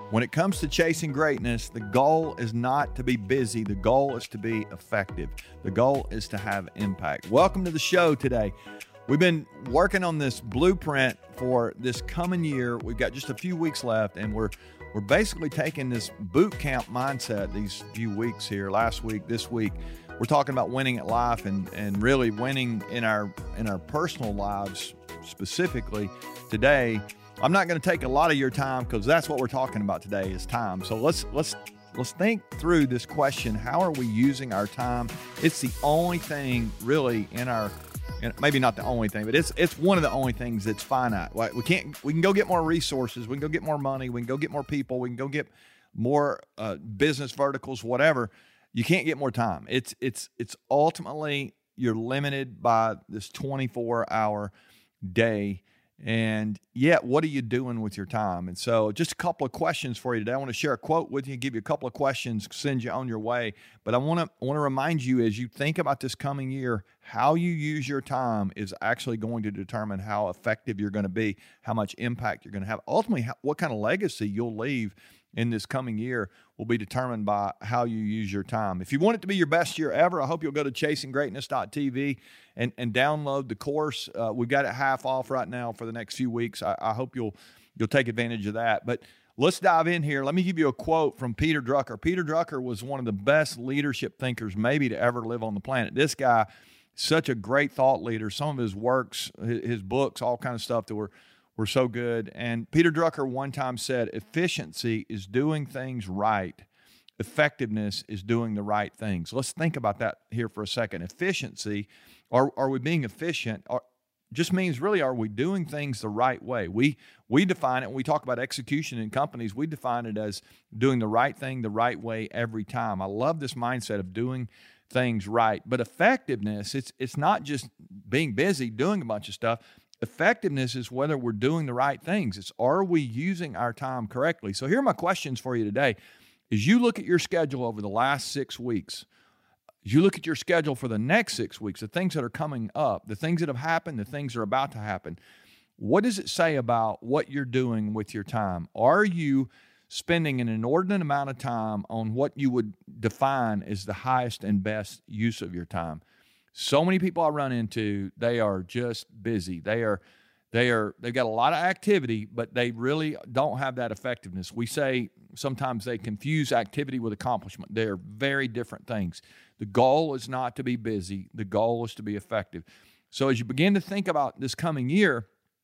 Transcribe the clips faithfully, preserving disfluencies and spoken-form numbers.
When it comes to chasing greatness, the goal is not to be busy. The goal is to be effective. The goal is to have impact. Welcome to the show today. We've been working on this blueprint for this coming year. We've got just a few weeks left, and we're we're basically taking this boot camp mindset these few weeks here, last week, this week. We're talking about winning at life and, and really winning in our in our personal lives specifically today. I'm not going to take a lot of your time because that's what we're talking about today is time. So let's let's let's think through this question. How are we using our time? It's the only thing really in our, maybe not the only thing, but it's it's one of the only things that's finite. Like we can't we can go get more resources, we can go get more money, we can go get more people, we can go get more uh, business verticals, whatever. You can't get more time. It's it's it's ultimately you're limited by this twenty-four hour day. And yet, what are you doing with your time? And so just a couple of questions for you today. I want to share a quote with you, give you a couple of questions, send you on your way. But I want to I want to remind you as you think about this coming year, how you use your time is actually going to determine how effective you're going to be, how much impact you're going to have. Ultimately, how, what kind of legacy you'll leave in this coming year will be determined by how you use your time. If you want it to be your best year ever, I hope you'll go to chasing greatness dot t v and, and download the course. Uh, we've got it half off right now for the next few weeks. I, I hope you'll you'll take advantage of that. But let's dive in here. Let me give you a quote from Peter Drucker. Peter Drucker was one of the best leadership thinkers maybe to ever live on the planet. This guy, such a great thought leader. Some of his works, his, his books, all kind of stuff that were were so good. And Peter Drucker one time said, efficiency is doing things right. Effectiveness is doing the right things. Let's think about that here for a second. Efficiency, are, are we being efficient? Are, just means really, are we doing things the right way? We we define it, when we talk about execution in companies, we define it as doing the right thing the right way every time. I love this mindset of doing things right. But effectiveness, it's it's not just being busy, doing a bunch of stuff. Effectiveness is whether we're doing the right things. It's are we using our time correctly? So here are my questions for you today. As you look at your schedule over the last six weeks, as you look at your schedule for the next six weeks, the things that are coming up, the things that have happened, the things that are about to happen, what does it say about what you're doing with your time? Are you spending an inordinate amount of time on what you would define as the highest and best use of your time? So many people I run into, they are just busy. They are, they are, they've got a lot of activity, but they really don't have that effectiveness. We say sometimes they confuse activity with accomplishment. They are very different things. The goal is not to be busy. The goal is to be effective. So as you begin to think about this coming year,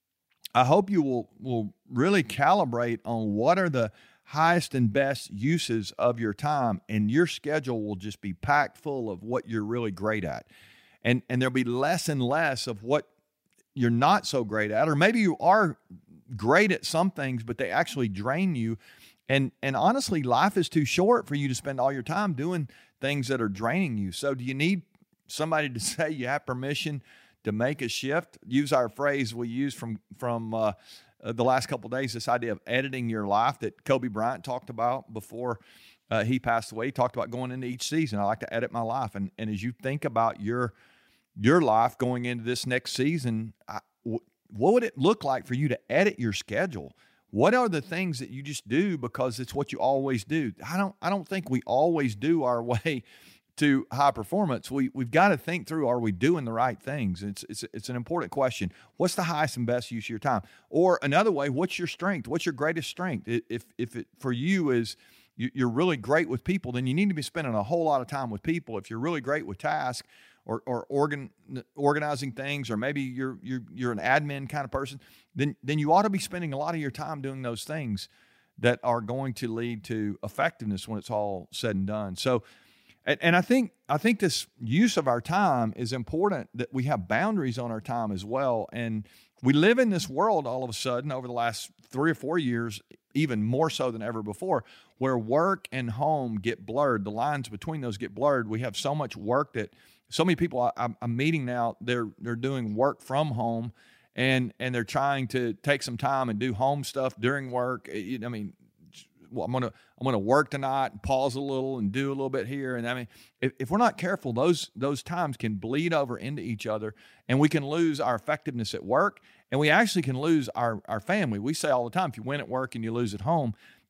I hope you will, will really calibrate on what are the highest and best uses of your time, and your schedule will just be packed full of what you're really great at. And and there'll be less and less of what you're not so great at, or maybe you are great at some things, but they actually drain you. And and honestly, life is too short for you to spend all your time doing things that are draining you. So do you need somebody to say you have permission to make a shift? Use our phrase we use from, from uh, the last couple of days, this idea of editing your life that Kobe Bryant talked about before uh, he passed away. He talked about going into each season. I like to edit my life. And, and as you think about your your life going into this next season, I, w- what would it look like for you to edit your schedule? What are the things that you just do because it's what you always do? I don't I don't think we always do our way to high performance. We, we've got to think through, are we doing the right things? It's, it's, it's an important question. What's the highest and best use of your time? Or another way, what's your strength? What's your greatest strength? If, if it for you is you're really great with people, then you need to be spending a whole lot of time with people. If you're really great with tasks, or or organ, organizing things, or maybe you're you're you're an admin kind of person, then then you ought to be spending a lot of your time doing those things that are going to lead to effectiveness when it's all said and done. So, and, and I think I think this use of our time is important, that we have boundaries on our time as well. And we live in this world all of a sudden over the last three or four years, even more so than ever before, where work and home get blurred. The lines between those get blurred. We have so much work that so many people I, I'm meeting now, they're they're doing work from home, and and they're trying to take some time and do home stuff during work. I mean, well, I'm gonna I'm gonna work tonight and pause a little and do a little bit here. And I mean, if, if we're not careful, those those times can bleed over into each other, and we can lose our effectiveness at work, and we actually can lose our our family. We say all the time, if you win at work and you lose at home,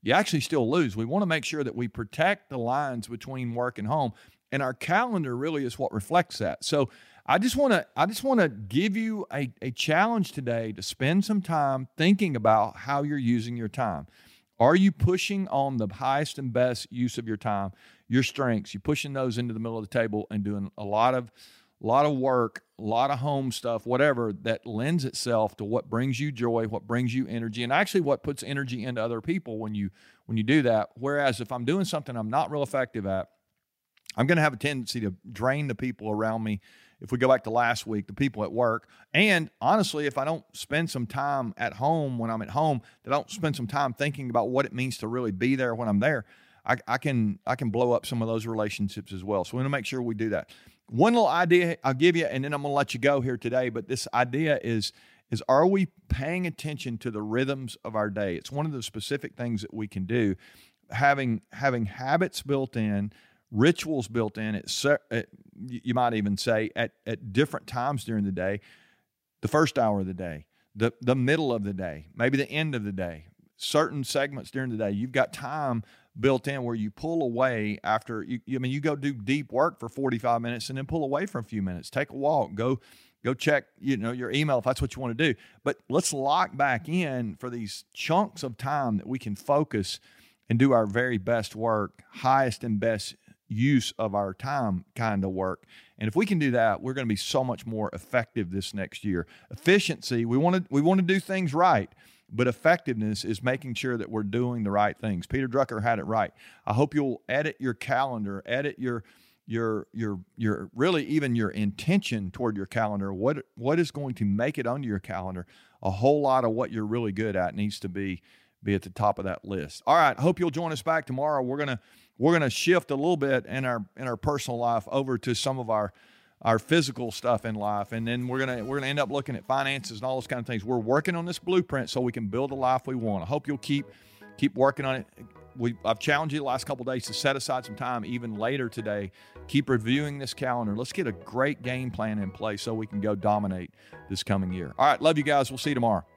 you actually still lose. We want to make sure that we protect the lines between work and home, and our calendar really is what reflects that. So I just want to I just want to give you a, a challenge today to spend some time thinking about how you're using your time. Are you pushing on the highest and best use of your time, your strengths? You pushing those into the middle of the table and doing a lot of a lot of work, a lot of home stuff, whatever that lends itself to what brings you joy, what brings you energy, and actually what puts energy into other people when you when you do that. Whereas if I'm doing something I'm not real effective at, I'm going to have a tendency to drain the people around me. If we go back to last week, the people at work. And honestly, if I don't spend some time at home when I'm at home, that I don't spend some time thinking about what it means to really be there when I'm there, I, I can I can blow up some of those relationships as well. So we want to make sure we do that. One little idea I'll give you, and then I'm going to let you go here today. But this idea is, is are we paying attention to the rhythms of our day? It's one of the specific things that we can do. Having having habits built in, rituals built in, it, it, you might even say at, at different times during the day, the first hour of the day, the, the middle of the day, maybe the end of the day, certain segments during the day. You've got time built in where you pull away after, you, I mean, you go do deep work for forty-five minutes and then pull away for a few minutes, take a walk, go go check, you know, your email if that's what you want to do. But let's lock back in for these chunks of time that we can focus and do our very best work, highest and best use of our time kind of work. And if we can do that, we're going to be so much more effective this next year. Efficiency, we want to we want to do things right, but effectiveness is making sure that we're doing the right things. Peter Drucker had it right. I hope you'll edit your calendar, edit your your your your really even your intention toward your calendar. What what is going to make it onto your calendar? A whole lot of what you're really good at needs to be be at the top of that list. All right, hope you'll join us back tomorrow. We're gonna we're gonna shift a little bit in our in our personal life over to some of our our physical stuff in life, and then we're gonna we're gonna end up looking at finances and all those kind of things. We're working on this blueprint so we can build the life we want. I hope you'll keep keep working on it. We I've challenged you the last couple of days to set aside some time, even later today. Keep reviewing this calendar. Let's get a great game plan in place so we can go dominate this coming year. All right, love you guys. We'll see you tomorrow.